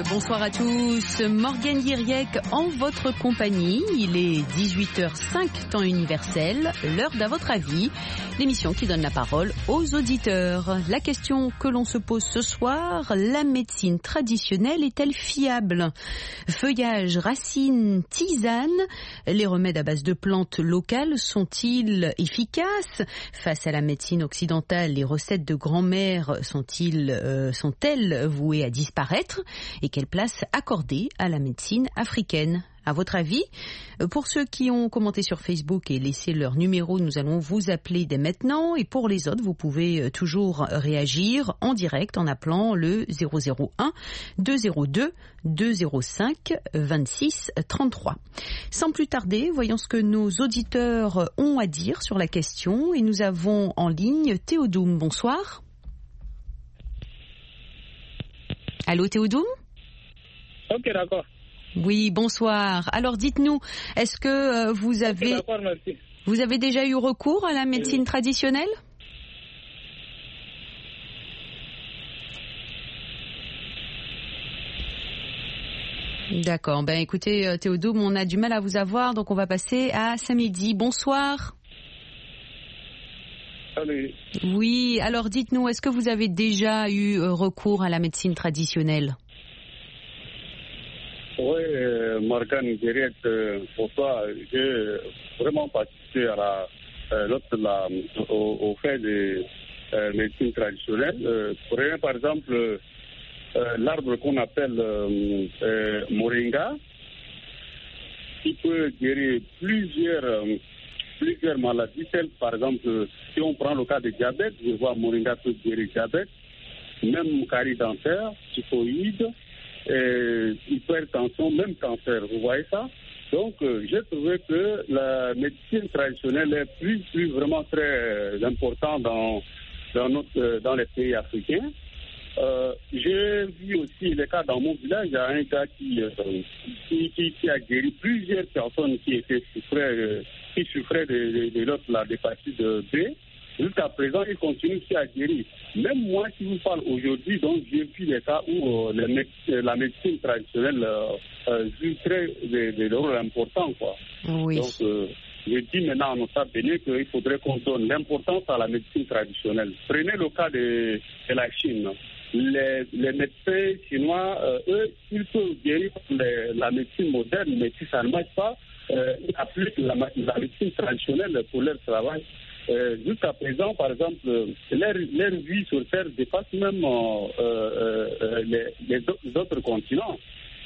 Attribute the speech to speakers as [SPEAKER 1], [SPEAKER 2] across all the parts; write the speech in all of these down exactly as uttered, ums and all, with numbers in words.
[SPEAKER 1] bonsoir à tous. Morgane Guiriec en votre compagnie. Il est dix-huit heures cinq temps universel, l'heure d'à votre avis. L'émission qui donne la parole aux auditeurs. La question que l'on se pose ce soir, la médecine traditionnelle est-elle fiable? Feuillage, racines, tisane, les remèdes à base de plantes locales sont-ils efficaces? Face à la médecine occidentale, les recettes de grand-mère sont-ils, euh, sont-elles vouées à disparaître? Et quelle place accorder à la médecine africaine? À votre avis? Pour ceux qui ont commenté sur Facebook et laissé leur numéro, nous allons vous appeler dès maintenant. Et pour les autres, vous pouvez toujours réagir en direct en appelant le zéro zéro un deux zéro deux deux zéro cinq vingt-six trente-trois. Sans plus tarder, voyons ce que nos auditeurs ont à dire sur la question. Et nous avons en ligne Théodoum. Bonsoir. Allô Théodoum?
[SPEAKER 2] Ok, d'accord.
[SPEAKER 1] Oui, bonsoir. Alors dites-nous, est-ce que euh, vous avez
[SPEAKER 2] okay, d'accord, merci.
[SPEAKER 1] vous avez déjà eu recours à la médecine oui. traditionnelle? D'accord. Ben écoutez Théodoum, on a du mal à vous avoir, donc on va passer à Samedi. Bonsoir.
[SPEAKER 2] Salut.
[SPEAKER 1] Oui, alors dites-nous, est-ce que vous avez déjà eu recours à la médecine traditionnelle?
[SPEAKER 2] Oui, euh, Morgane Guiriec, euh, pour toi, j'ai vraiment participé à la, euh, l'autre, la, au, au fait de euh, médecine traditionnelle. Euh, prenez par exemple euh, l'arbre qu'on appelle euh, euh, moringa, qui peut guérir plusieurs, euh, plusieurs maladies, telles par exemple, si on prend le cas de diabète, je vois moringa peut guérir diabète, même carie dentaire, typhoïde, et hypertension, même cancer, vous voyez ça? Donc, euh, j'ai trouvé que la médecine traditionnelle est plus, plus vraiment très euh, importante dans, dans, notre, euh, dans les pays africains. Euh, j'ai vu aussi le cas dans mon village, il y a un gars qui, euh, qui, qui, qui a guéri plusieurs personnes qui étaient souffraient, euh, qui souffraient de, de, de l'autre, la l'hépatite B. Jusqu'à présent, il continue aussi à guérir. Même moi, qui vous parle aujourd'hui, donc j'ai vu des cas où euh, les méde- la médecine traditionnelle euh, euh, joue très des de, de rôles importants, quoi.
[SPEAKER 1] Oui.
[SPEAKER 2] Donc, euh, je dis maintenant à nos États bénis qu'il faudrait qu'on donne l'importance à la médecine traditionnelle. Prenez le cas de, de la Chine. Les, les médecins chinois, euh, eux, ils peuvent guérir les, la médecine moderne, mais si ça ne marche pas, euh, ils appliquent la, la médecine traditionnelle pour leur travail. Euh, jusqu'à présent, par exemple, leur, leur vie sur Terre dépasse même euh, euh, les, les autres continents.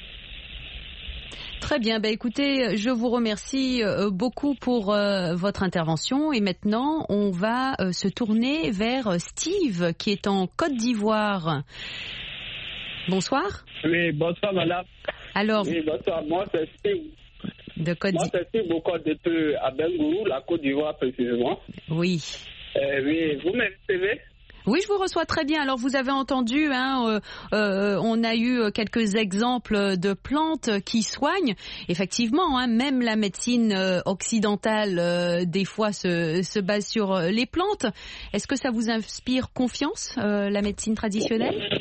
[SPEAKER 1] Très bien. Ben, écoutez, je vous remercie beaucoup pour euh, votre intervention. Et maintenant, on va euh, se tourner vers Steve, qui est en Côte d'Ivoire. Bonsoir.
[SPEAKER 2] Oui, bonsoir, madame.
[SPEAKER 1] Alors,
[SPEAKER 2] oui, bonsoir. Moi, c'est Steve.
[SPEAKER 1] De Côte
[SPEAKER 2] Moi, c'est Steve Bokor depuis à Bengourou, la Côte d'Ivoire précisément.
[SPEAKER 1] Oui.
[SPEAKER 2] Euh, oui, vous me recevez?
[SPEAKER 1] Oui, je vous reçois très bien. Alors, vous avez entendu, hein, euh, euh, on a eu quelques exemples de plantes qui soignent. Effectivement, hein, même la médecine euh, occidentale, euh, des fois, se, se base sur les plantes. Est-ce que ça vous inspire confiance, euh, la médecine traditionnelle?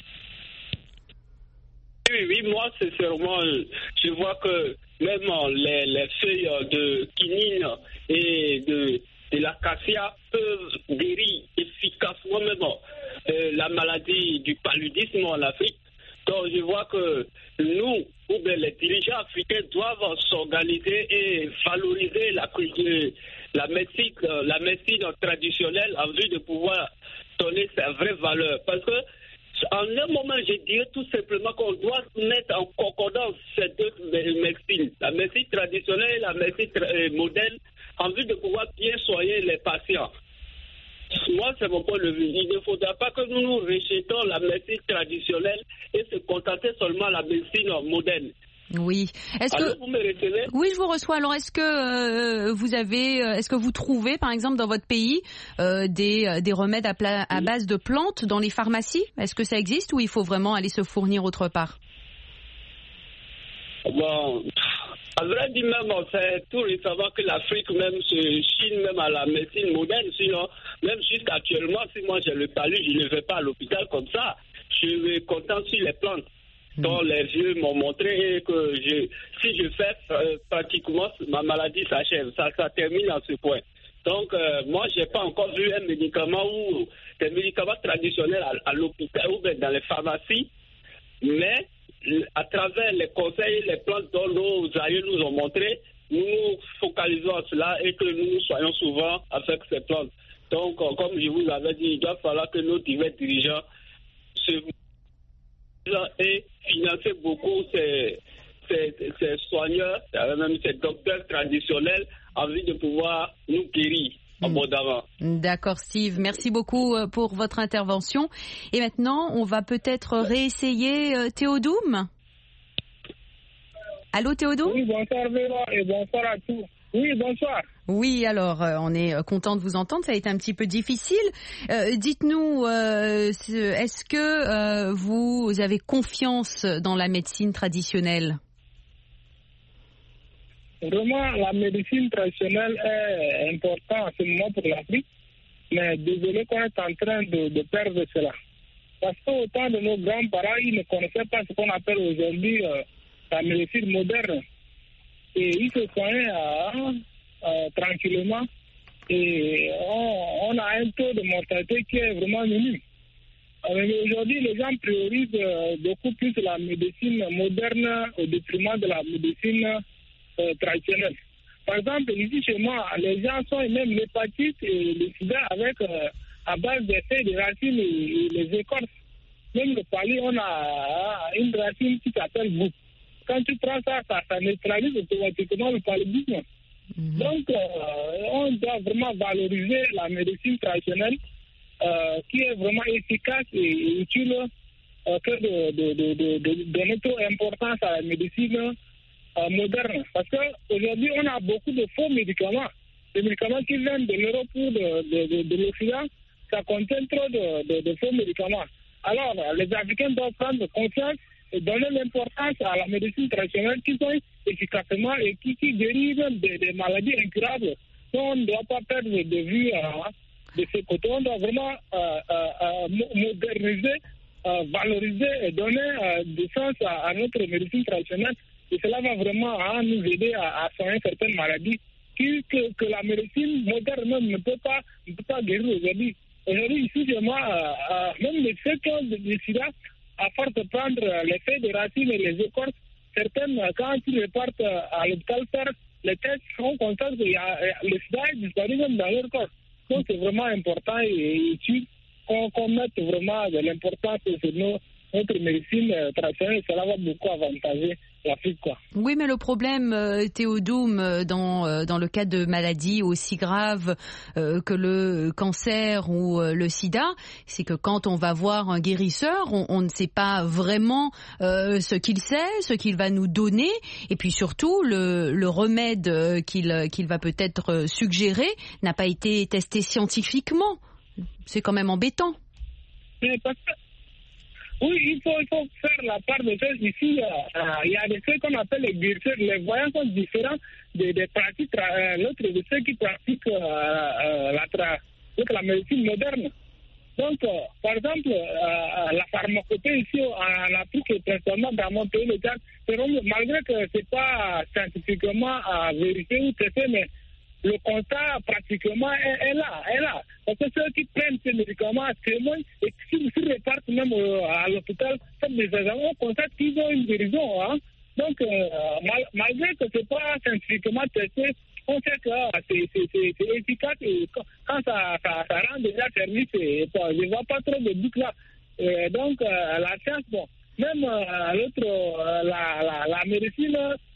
[SPEAKER 3] Oui, oui, moi, sincèrement, je vois que même les, les feuilles de quinine et de, de l'acacia peuvent guérir efficacement même euh, la maladie du paludisme en Afrique. Donc, je vois que nous, ou bien les dirigeants africains, doivent s'organiser et valoriser la, la, médecine, la médecine traditionnelle en vue de pouvoir donner sa vraie valeur. Parce que en un moment, je dirais tout simplement qu'on doit mettre en concordance ces deux médecines, la médecine traditionnelle et la médecine moderne, en vue de pouvoir bien soigner les patients. Moi, c'est mon point de vue. Il ne faudra pas que nous nous rejetons la médecine traditionnelle et se contenter seulement de la médecine moderne.
[SPEAKER 1] Oui. Est-ce
[SPEAKER 3] Alors,
[SPEAKER 1] que
[SPEAKER 3] vous me recevez?
[SPEAKER 1] Oui, je vous reçois. Alors, est-ce que euh, vous avez, est-ce que vous trouvez, par exemple, dans votre pays, euh, des des remèdes à, pla- à base de plantes dans les pharmacies? Est-ce que ça existe ou il faut vraiment aller se fournir autre part?
[SPEAKER 3] Bon, à vrai dire même, c'est tout récemment que l'Afrique même se chine même à la médecine moderne. Sinon, même jusqu'actuellement, si moi j'ai le palu, je ne vais pas à l'hôpital comme ça. Je vais content sur les plantes. dont les vieux m'ont montré que je, si je fais euh, pratiquement, ma maladie s'achève. Ça, ça termine à ce point. Donc, euh, moi, je n'ai pas encore vu un médicament ou des médicaments traditionnels à, à l'hôpital ou dans les pharmacies, mais à travers les conseils, les plantes dont nos aïeux nous ont montré, nous nous focalisons à cela et que nous soyons souvent avec ces plantes. Donc, euh, comme je vous avais dit, il doit falloir que nos divers dirigeants se et financer beaucoup ces, ces, ces soigneurs, même ces docteurs traditionnels, en vue de pouvoir nous guérir abondamment.
[SPEAKER 1] D'accord, Steve. Merci beaucoup pour votre intervention. Et maintenant, on va peut-être réessayer euh, Théodoum. Allô, Théodoum?
[SPEAKER 4] Oui, bonsoir Véro et bonsoir à tous. Oui, bonsoir.
[SPEAKER 1] Oui, alors, euh, on est content de vous entendre. Ça a été un petit peu difficile. Euh, dites-nous, euh, est-ce que euh, vous avez confiance dans la médecine traditionnelle?
[SPEAKER 4] Vraiment, la médecine traditionnelle est importante en ce moment pour l'Afrique, mais désolé qu'on est en train de, de perdre cela. Parce qu'au temps de nos grands-parents, ils ne connaissaient pas ce qu'on appelle aujourd'hui euh, la médecine moderne. Et ils se soignaient euh, euh, tranquillement. Et on, on a un taux de mortalité qui est vraiment minime. Mais aujourd'hui, les gens priorisent euh, beaucoup plus la médecine moderne au détriment de la médecine euh, traditionnelle. Par exemple, ici chez moi, les gens sont même l'hépatite et le sida avec, euh, à base des feuilles de racines et, et les écorces. Même le pali, on a une racine qui s'appelle bouc. Quand tu prends ça, ça, ça neutralise automatiquement le paludisme. Mm-hmm. Donc, euh, on doit vraiment valoriser la médecine traditionnelle euh, qui est vraiment efficace et utile euh, que de, de, de, de, de donner trop importance à la médecine euh, moderne. Parce qu'aujourd'hui, on a beaucoup de faux médicaments. Les médicaments qui viennent de l'Europe ou de, de, de, de l'Occident, ça contient trop de, de, de faux médicaments. Alors, les Africains doivent prendre conscience et donner l'importance à la médecine traditionnelle qui sont efficacement et qui, qui guérissent des, des maladies incurables. Donc, on ne doit pas perdre de vue euh, de ce côté. On doit vraiment euh, euh, moderniser, euh, valoriser et donner euh, du sens à, à notre médecine traditionnelle. Et cela va vraiment hein, nous aider à, à soigner certaines maladies qui, que, que la médecine moderne même ne peut pas, ne peut pas guérir aujourd'hui. Aujourd'hui, ici, chez moi, euh, euh, même les ceux qui ont du sida, à force de prendre les feuilles de racines et les écorces, certaines, quand ils repartent à l'hôpital faire les tests, on constate que le sida est disparu même dans leur corps. Donc c'est vraiment important et utile qu'on, qu'on mette vraiment de l'importance sur nos, notre médecine traditionnelle. Cela va beaucoup avantager l'Afrique, quoi.
[SPEAKER 1] Oui, mais le problème, euh, Théodoum, dans, euh, dans le cas de maladies aussi graves euh, que le cancer ou euh, le sida, c'est que quand on va voir un guérisseur, on, on ne sait pas vraiment euh, ce qu'il sait, ce qu'il va nous donner, et puis surtout, le, le remède qu'il, qu'il va peut-être suggérer n'a pas été testé scientifiquement. C'est quand même embêtant.
[SPEAKER 4] Mais parce que oui, il faut, il faut faire la part des choses. Ici, euh, il y a des choses qu'on appelle les guérisseurs. Les voyants sont différents des, des pratiques, euh, l'autre de ceux qui pratiquent euh, euh, la, tra- la médecine moderne. Donc, euh, par exemple, euh, la pharmacopée ici en Afrique, et principalement dans mon pays, le Tchad, malgré que ce n'est pas scientifiquement à vérifier ou tester, mais le constat pratiquement est, est là, est là. Parce que ceux qui prennent ces médicaments actuellement et qui se repartent même euh, à l'hôpital, comme des agents, on constate qu'ils ont une guérison. Hein? Donc, euh, mal, malgré que ce n'est pas scientifiquement testé, on sait que euh, c'est, c'est, c'est, c'est efficace et quand, quand ça, ça, ça rend déjà service, et, je ne vois pas trop de doute là. Et donc, euh, la science, bon, même euh, l'autre, euh, la, la, la médecine,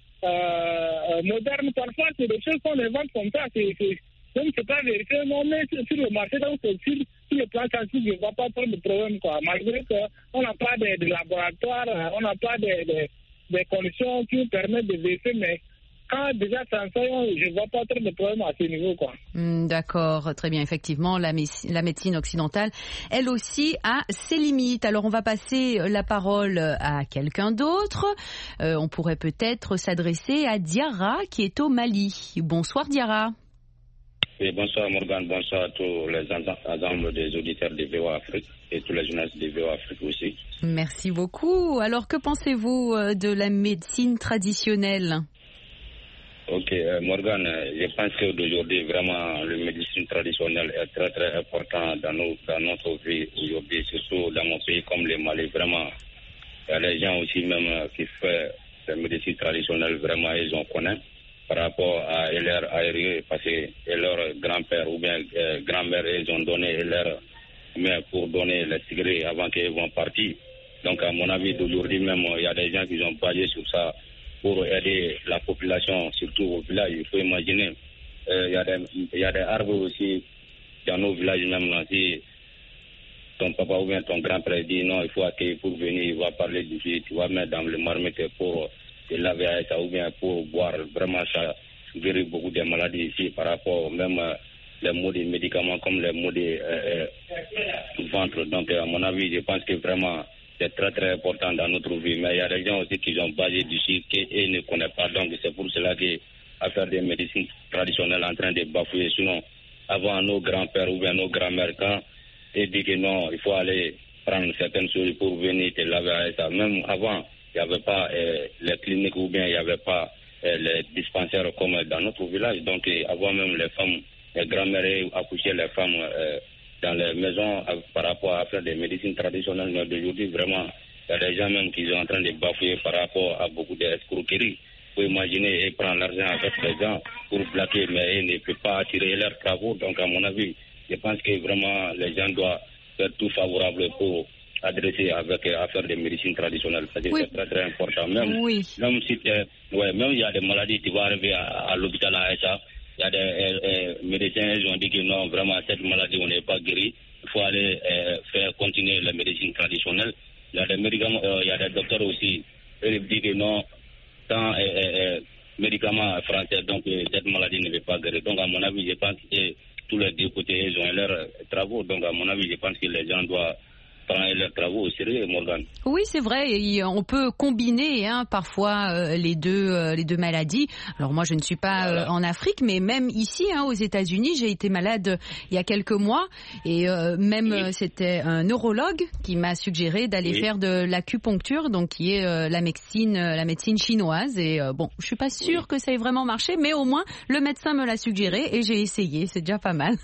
[SPEAKER 4] Euh, moderne, parfois, c'est des choses qu'on invente comme ça. C'est, c'est, donc, c'est pas vérifié. On met sur, sur le marché, donc, sur, sur le plan scientifique, il ne va pas trop de problème, quoi. Malgré qu'on n'a pas de, de laboratoire, on n'a pas de, de, de conditions qui nous permettent de vérifier, mais quand déjà ça enseigne, je ne vois pas trop de problème à ce niveau, quoi.
[SPEAKER 1] Mm, d'accord, très bien. Effectivement, la, mé- la médecine occidentale, elle aussi, a ses limites. Alors, on va passer la parole à quelqu'un d'autre. Euh, on pourrait peut-être s'adresser à Diarra, qui est au Mali. Bonsoir, Diarra.
[SPEAKER 5] Et bonsoir Morgane, bonsoir à tous les ensembles des auditeurs de V O A Afrique et tous les journalistes de V O A Afrique aussi.
[SPEAKER 1] Merci beaucoup. Alors que pensez-vous de la médecine traditionnelle ?
[SPEAKER 5] Ok, euh, Morgane, je pense qu'aujourd'hui, vraiment, la médecine traditionnelle est très très importante dans, nos, dans notre vie aujourd'hui, surtout dans mon pays comme le Mali. Vraiment, il y a des gens aussi même qui font la médecine traditionnelle, vraiment, ils en connaissent par rapport à leur aérien, parce que leur grand-père ou bien euh, grand-mère, ils ont donné leur main pour donner les cigarettes avant qu'ils vont partir. Donc, à mon avis, d'aujourd'hui même, il y a des gens qui ont basé sur ça pour aider la population, surtout au village. Il faut imaginer, euh, il, y a des, il y a des arbres aussi dans nos villages même là. Si ton papa ou bien ton grand-père dit non, il faut accueillir pour venir, il va parler du fil, tu vas mettre dans le marmite pour te laver avec ça ou bien pour boire. Vraiment, ça guérit beaucoup de maladies ici par rapport même euh, les maux des médicaments comme les maux des euh, euh, ventre. Donc, à mon avis, je pense que vraiment c'est très très important dans notre vie. Mais il y a des gens aussi qui ont basé dessus et ne connaissent pas. Donc c'est pour cela qu'à faire des médecines traditionnelles en train de bafouer. Sinon, avant nos grands-pères ou bien nos grands-mères, quand ils disent que non, il faut aller prendre certaines choses pour venir te laver avec ça. Même avant, il n'y avait pas euh, les cliniques ou bien il n'y avait pas euh, les dispensaires comme dans notre village. Donc avant même les femmes, les grands-mères accouchaient les femmes euh, dans les maisons par rapport à faire des médecines traditionnelles. Mais d'aujourd'hui, vraiment, il y a des gens même qui sont en train de bafouer par rapport à beaucoup d'escroqueries. Il faut imaginer, ils prennent l'argent avec les gens pour plaquer, mais ils ne peuvent pas attirer leurs travaux. Donc, à mon avis, je pense que vraiment, les gens doivent faire tout favorable pour adresser avec à faire des médecines traditionnelles. C'est oui. très, très important. Même,
[SPEAKER 1] oui.
[SPEAKER 5] même si ouais, même il y a des maladies qui vont arriver à, à l'hôpital à ça. Il y a des euh, euh, médecins qui ont dit que non, vraiment, cette maladie, on n'est pas guéri. Il faut aller euh, faire continuer la médecine traditionnelle. Il y a des médicaments, euh, il y a des docteurs aussi, ils disent que non, tant euh, euh, médicaments français, donc euh, cette maladie ne veut pas guérir. Donc, à mon avis, je pense que tous les deux côtés, ils ont leurs travaux. Donc, à mon avis, je pense que les gens doivent prendre leurs travaux au sérieux, Morgane.
[SPEAKER 1] Oui, c'est vrai. Et on peut combiner hein, parfois euh, les deux euh, les deux maladies. Alors moi, je ne suis pas voilà. euh, en Afrique, mais même ici, hein, aux États-Unis, j'ai été malade il y a quelques mois, et euh, même oui. euh, c'était un neurologue qui m'a suggéré d'aller oui. faire de l'acupuncture, donc qui est euh, la médecine euh, la médecine chinoise. Et euh, bon, je suis pas sûre oui. que ça ait vraiment marché, mais au moins le médecin me l'a suggéré et j'ai essayé. C'est déjà pas mal.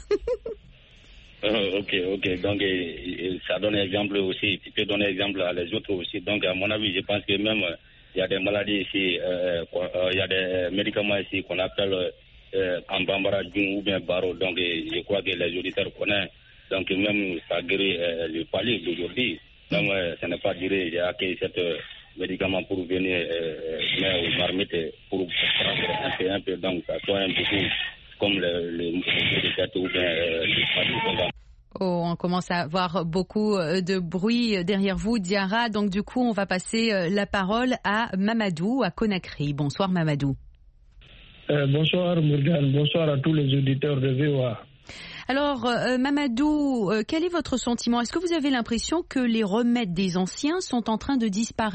[SPEAKER 5] Euh, ok, ok. Donc, euh, ça donne exemple aussi. Tu peux donner exemple à les autres aussi. Donc, à mon avis, je pense que même il euh, y a des maladies ici, il euh, euh, y a des médicaments ici qu'on appelle euh, en bambara ou bien baro. Donc, euh, je crois que les auditeurs connaissent. Donc, même ça guérit euh, le palais d'aujourd'hui. Même euh, ça n'est pas duré. J'ai accueilli cet euh, médicament pour venir euh, mettre aux marmites pour prendre un peu, un peu. Donc, ça soit un peu comme le, le, le ou bien euh, le
[SPEAKER 1] Oh, on commence à avoir beaucoup de bruit derrière vous, Diarra. Donc, du coup, on va passer la parole à Mamadou, à Conakry. Bonsoir, Mamadou.
[SPEAKER 4] Euh, bonsoir, Morgane. Bonsoir à tous les auditeurs de V O A.
[SPEAKER 1] Alors, euh, Mamadou, euh, quel est votre sentiment ? Est-ce que vous avez l'impression que les remèdes des anciens sont en train de disparaître ?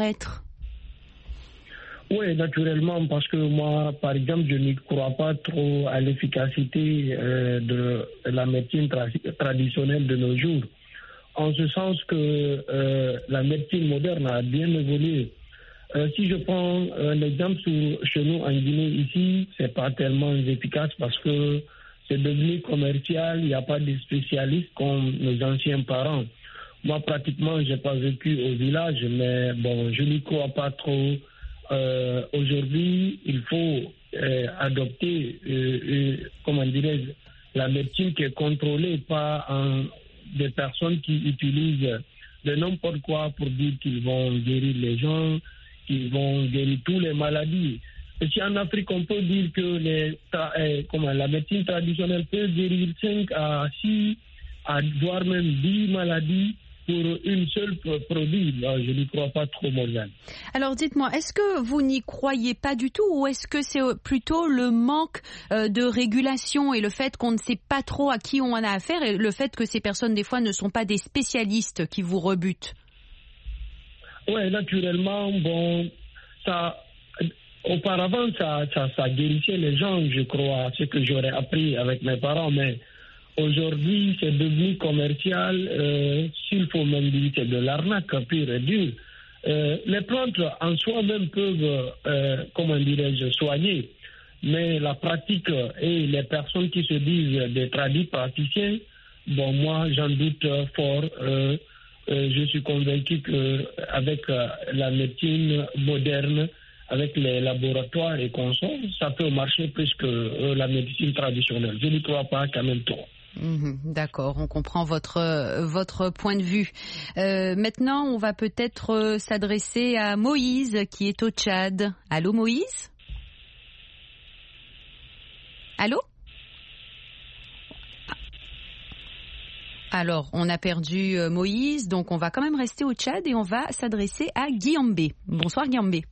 [SPEAKER 4] Oui, naturellement, parce que moi, par exemple, je n'y crois pas trop à l'efficacité euh, de la médecine tra- traditionnelle de nos jours. En ce sens que euh, la médecine moderne a bien évolué. Euh, si je prends un exemple sur, chez nous en Guinée, ici, c'est pas tellement efficace parce que c'est devenu commercial, il n'y a pas de spécialistes comme nos anciens parents. Moi, pratiquement, j'ai pas vécu au village, mais bon, je n'y crois pas trop. Euh, aujourd'hui, il faut euh, adopter, euh, euh, comment dirais-je, la médecine qui est contrôlée par un, des personnes qui utilisent de n'importe quoi pour dire qu'ils vont guérir les gens, qu'ils vont guérir toutes les maladies. Et si en Afrique, on peut dire que les, euh, comment, la médecine traditionnelle peut guérir cinq à six, à, voire même dix maladies, pour une seule produit, je n'y crois pas trop, Morgane.
[SPEAKER 1] Alors dites-moi, est-ce que vous n'y croyez pas du tout ou est-ce que c'est plutôt le manque euh, de régulation et le fait qu'on ne sait pas trop à qui on en a affaire et le fait que ces personnes des fois ne sont pas des spécialistes qui vous rebutent ?
[SPEAKER 4] Oui, naturellement, bon, ça, auparavant, ça, ça, ça guérissait les gens, je crois, ce que j'aurais appris avec mes parents, mais aujourd'hui, c'est devenu commercial, euh, s'il faut même dire c'est de l'arnaque pure et dure. Euh, les plantes en soi-même peuvent, euh, comment dirais-je, soigner, mais la pratique et les personnes qui se disent des tradis praticiens, bon, moi, j'en doute fort. Euh, euh, je suis convaincu qu'avec euh, la médecine moderne, avec les laboratoires et consorts, ça peut marcher plus que euh, la médecine traditionnelle. Je ne crois pas quand même trop.
[SPEAKER 1] Mmh, d'accord, on comprend votre euh, votre point de vue. Euh, maintenant, on va peut-être euh, s'adresser à Moïse qui est au Tchad. Allô, Moïse ? Allô ? Alors, on a perdu euh, Moïse, donc on va quand même rester au Tchad et on va s'adresser à Guillambé. Bonsoir Guillambé.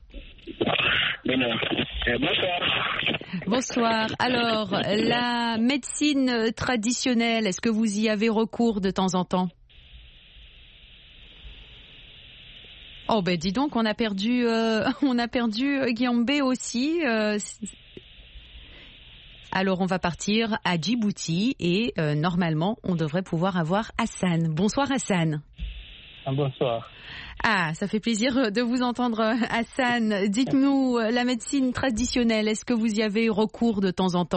[SPEAKER 3] Bonsoir.
[SPEAKER 1] Bonsoir. Alors, la médecine traditionnelle, est-ce que vous y avez recours de temps en temps ? Oh ben dis donc, on a perdu, euh, on a perdu Guillambé aussi. Euh, alors on va partir à Djibouti et euh, normalement on devrait pouvoir avoir Hassan. Bonsoir Hassan.
[SPEAKER 4] Bonsoir.
[SPEAKER 1] Ah, ça fait plaisir de vous entendre, Hassan. Dites-nous, la médecine traditionnelle, est-ce que vous y avez recours de temps en temps ?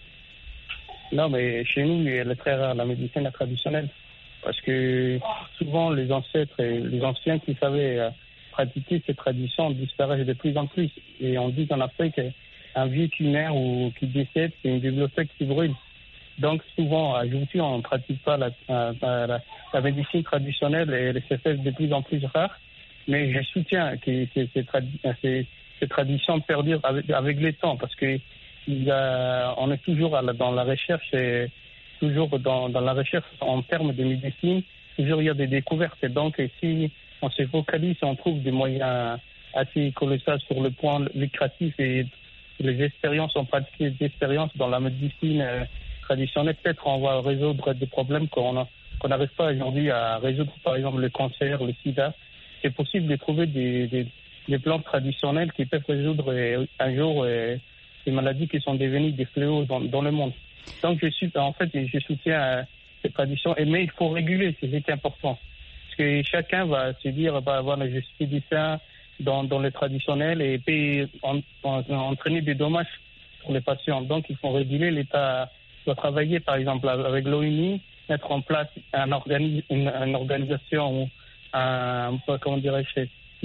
[SPEAKER 6] Non, mais chez nous, elle est très rare, la médecine traditionnelle. Parce que souvent, les ancêtres et les anciens qui savaient pratiquer ces traditions disparaissent de plus en plus. Et on dit qu'en Afrique, un vieux qui meurt ou qui décède, c'est une bibliothèque qui brûle. Donc souvent, à Djibouti, on ne pratique pas la, la, la, la médecine traditionnelle et elle se fait de plus en plus rare. Mais je soutiens que ces, ces, tradi- ces, ces traditions perdurent avec, avec le temps parce que il y a, on est toujours à la, dans la recherche, et toujours dans, dans la recherche en termes de médecine, toujours il y a des découvertes. Et donc si on se focalise, on trouve des moyens assez colossaux sur le point lucratif et les expériences, on pratique des expériences dans la médecine euh, traditionnelle, peut-être on va résoudre des problèmes qu'on a, qu'on n'arrive pas aujourd'hui à résoudre, par exemple le cancer, le sida. C'est possible de trouver des, des, des plantes traditionnelles qui peuvent résoudre euh, un jour euh, des maladies qui sont devenues des fléaux dans, dans le monde. Donc je suis, en fait, je soutiens euh, ces traditions, mais il faut réguler, c'est important. Parce que chacun va se dire, bah, voilà, je suis médecin dans, dans le traditionnel et puis en, en, entraîner des dommages pour les patients. Donc il faut réguler, l'État doit travailler par exemple avec l'ONU, mettre en place un organi- une, une organisation ou un, comment dirais-je,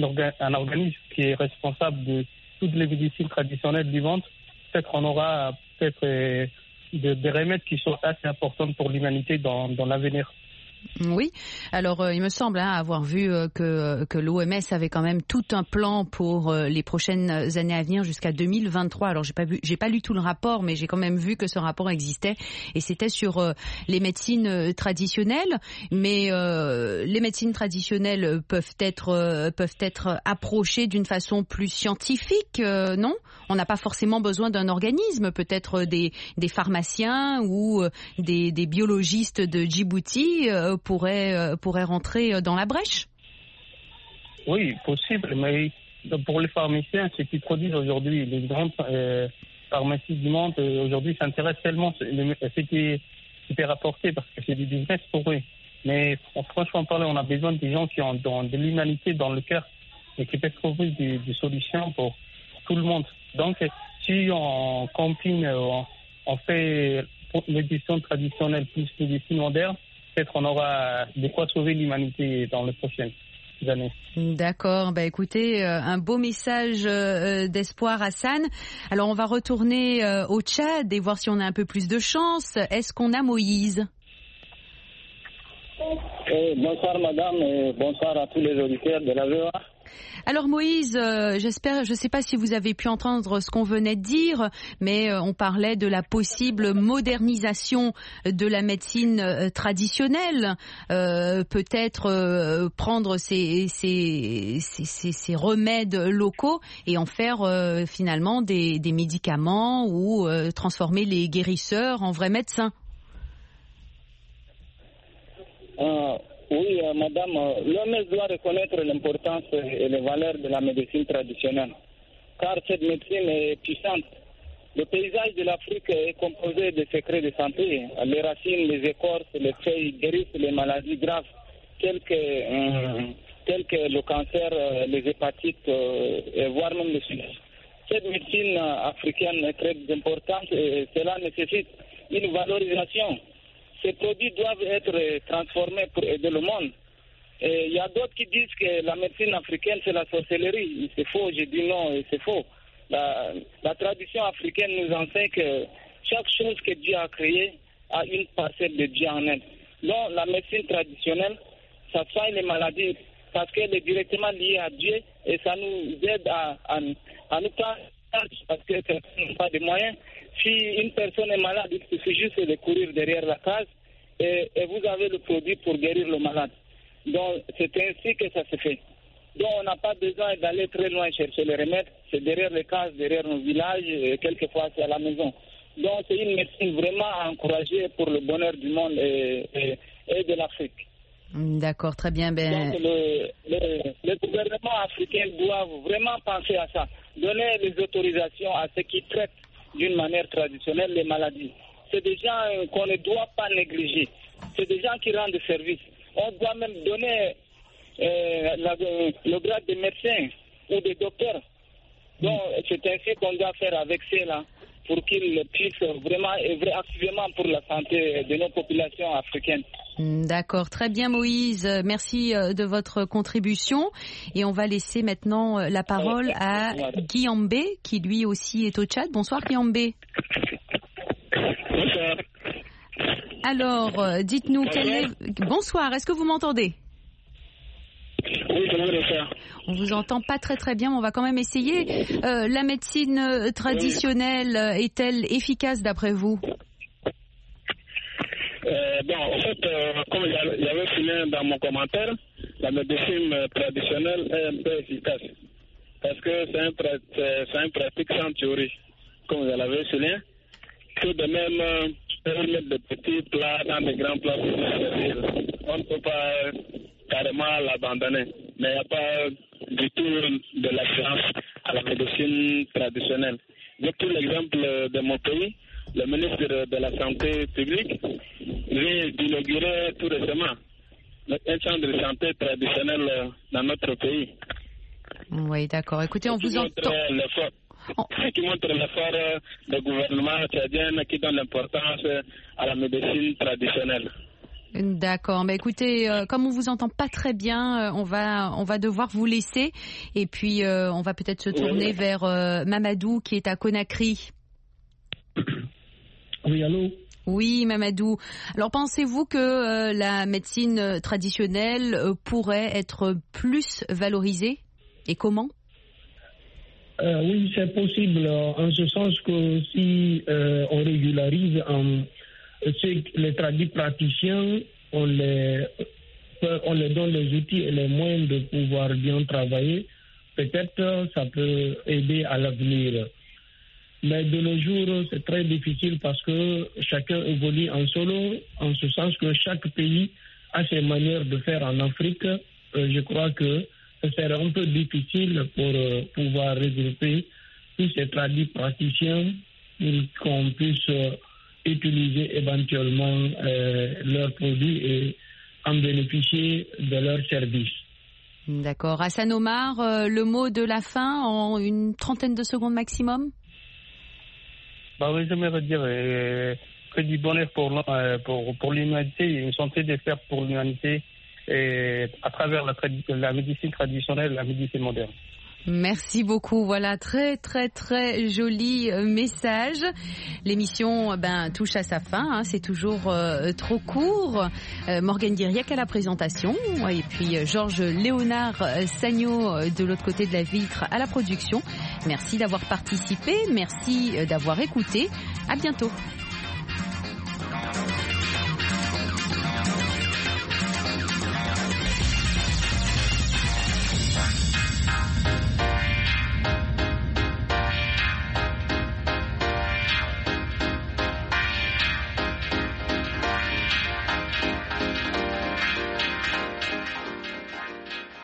[SPEAKER 6] un organisme qui est responsable de toutes les médecines traditionnelles du monde. Peut-être on aura peut-être euh, de, des remèdes qui sont assez importants pour l'humanité dans, dans l'avenir.
[SPEAKER 1] Oui, alors euh, il me semble hein, avoir vu euh, que, que l'O M S avait quand même tout un plan pour euh, les prochaines années à venir jusqu'à deux mille vingt-trois. Alors j'ai pas vu, j'ai pas lu tout le rapport, mais j'ai quand même vu que ce rapport existait et c'était sur euh, les médecines euh, traditionnelles. Mais euh, les médecines traditionnelles peuvent être euh, peuvent être approchées d'une façon plus scientifique, euh, non ? On n'a pas forcément besoin d'un organisme, peut-être des des pharmaciens ou euh, des des biologistes de Djibouti. Euh, pourrait, euh, pourrait rentrer dans la brèche ?
[SPEAKER 6] Oui, possible, mais pour les pharmaciens, ce qu'ils produisent aujourd'hui, les grandes euh, pharmacies du monde, euh, aujourd'hui, s'intéressent tellement à ce qui est, qui est rapporté parce que c'est du business pour eux. Mais franchement parler, on a besoin de gens qui ont, ont de l'humanité dans le cœur et qui peuvent trouver des, des solutions pour tout le monde. Donc, si on combine, on, on fait médecine traditionnelle plus médecine moderne, peut-être on aura de quoi sauver l'humanité dans les prochaines années.
[SPEAKER 1] D'accord. Bah, écoutez, euh, un beau message euh, d'espoir, Hassan. Alors, on va retourner euh, au Tchad et voir si on a un peu plus de chance. Est-ce qu'on a Moïse ?
[SPEAKER 3] Euh, bonsoir, madame, et bonsoir à tous les auditeurs de la V O A.
[SPEAKER 1] Alors Moïse, euh, j'espère, je ne sais pas si vous avez pu entendre ce qu'on venait de dire, mais euh, on parlait de la possible modernisation de la médecine euh, traditionnelle, euh, peut-être euh, prendre ces, ces, ces, ces, ces remèdes locaux et en faire euh, finalement des, des médicaments ou euh, transformer les guérisseurs en vrais médecins.
[SPEAKER 3] Euh, oui, euh, madame, euh, l'O M S doit reconnaître l'importance et les valeurs de la médecine traditionnelle.
[SPEAKER 4] car cette médecine est puissante. Le paysage de l'Afrique est composé de secrets de santé. Les racines, les écorces, les feuilles guérissent les maladies graves telles que, euh, telles que le cancer, les hépatites, euh, et voire même le sida. Cette médecine africaine est très importante et cela nécessite une valorisation. Ces produits doivent être transformés pour aider le monde. Et il y a d'autres qui disent que la médecine africaine c'est la sorcellerie. C'est faux, je dis non, c'est faux. La, la tradition africaine nous enseigne que chaque chose que Dieu a créée a une parcelle de Dieu en elle. Donc la médecine traditionnelle, ça soigne les maladies parce qu'elle est directement liée à Dieu et ça nous aide à, à, à nous prendre parce que certains n'ont pas de moyens. Si une personne est malade, il suffit juste de courir derrière la case et, et vous avez le produit pour guérir le malade. Donc c'est ainsi que ça se fait. Donc on n'a pas besoin d'aller très loin chercher les remèdes. C'est derrière les cases, derrière nos villages, et quelquefois c'est à la maison. Donc c'est une médecine vraiment à encourager pour le bonheur du monde et, et, et de l'Afrique.
[SPEAKER 1] D'accord, très bien. Ben...
[SPEAKER 4] Donc le, le, le gouvernement africain doit vraiment penser à ça. Donner les autorisations à ceux qui traitent d'une manière traditionnelle les maladies. C'est des gens qu'on ne doit pas négliger. C'est des gens qui rendent service. On doit même donner euh, la, le grade de médecin ou de docteur. Donc, c'est ainsi qu'on doit faire avec ceux-là pour qu'ils puissent vraiment œuvrer activement pour la santé de nos populations africaines.
[SPEAKER 1] D'accord, très bien Moïse, merci de votre contribution et on va laisser maintenant la parole à Guillaume qui lui aussi est au Tchad. Bonsoir Guillaume.
[SPEAKER 3] Bonsoir.
[SPEAKER 1] Alors, dites-nous, quel est... bonsoir, est-ce que vous m'entendez ?
[SPEAKER 3] Oui, je vais le faire.
[SPEAKER 1] On vous entend pas très très bien, mais on va quand même essayer. Euh, la médecine traditionnelle est-elle efficace d'après vous ?
[SPEAKER 3] Euh, bon, en fait, euh, comme j'avais filé dans mon commentaire, la médecine traditionnelle est un peu efficace. Parce que c'est un, c'est une pratique sans théorie, comme vous l'avez souligné. Tout de même, euh, on peut mettre de petits plats dans des grands plats. On ne peut pas carrément l'abandonner. Mais il n'y a pas du tout de la science à la médecine traditionnelle. J'ai pris l'exemple de mon pays. Le ministre de la Santé publique vient d'inaugurer tout récemment un centre de santé traditionnel dans notre pays.
[SPEAKER 1] Oui, d'accord. Écoutez, on vous entend.
[SPEAKER 3] Ce qui montre l'effort du gouvernement tchadien qui donne l'importance à la médecine traditionnelle.
[SPEAKER 1] D'accord, mais écoutez, euh, comme on vous entend pas très bien, euh, on va on va devoir vous laisser et puis euh, on va peut-être se tourner oui. vers euh, Mamadou qui est à Conakry.
[SPEAKER 7] Oui, allô?
[SPEAKER 1] Oui, Mamadou. Alors, pensez-vous que euh, la médecine traditionnelle euh, pourrait être plus valorisée? Et comment?
[SPEAKER 7] euh, Oui, c'est possible, en ce sens que si euh, on régularise en, les tradis praticiens, on les, on les donne les outils et les moyens de pouvoir bien travailler, peut-être ça peut aider à l'avenir. Mais de nos jours, c'est très difficile parce que chacun évolue en solo, en ce sens que chaque pays a ses manières de faire en Afrique. Euh, je crois que ce serait un peu difficile pour euh, pouvoir regrouper tous ces tradis praticiens pour qu'on puisse euh, utiliser éventuellement euh, leurs produits et en bénéficier de leurs services.
[SPEAKER 1] D'accord. Hassan Omar, euh, le mot de la fin en une trentaine de secondes maximum?
[SPEAKER 6] Bah oui, j'aimerais dire euh, que du bonheur pour, euh, pour, pour l'humanité, une santé d'espère pour l'humanité et à travers la, la médecine traditionnelle, la médecine moderne.
[SPEAKER 1] Merci beaucoup. Voilà, très très très joli message. L'émission ben touche à sa fin. Hein, c'est toujours euh, trop court. Euh, Morgane Guiriec à la présentation et puis euh, Georges Léonard Sagno euh, de l'autre côté de la vitre à la production. Merci d'avoir participé. Merci euh, d'avoir écouté. À bientôt.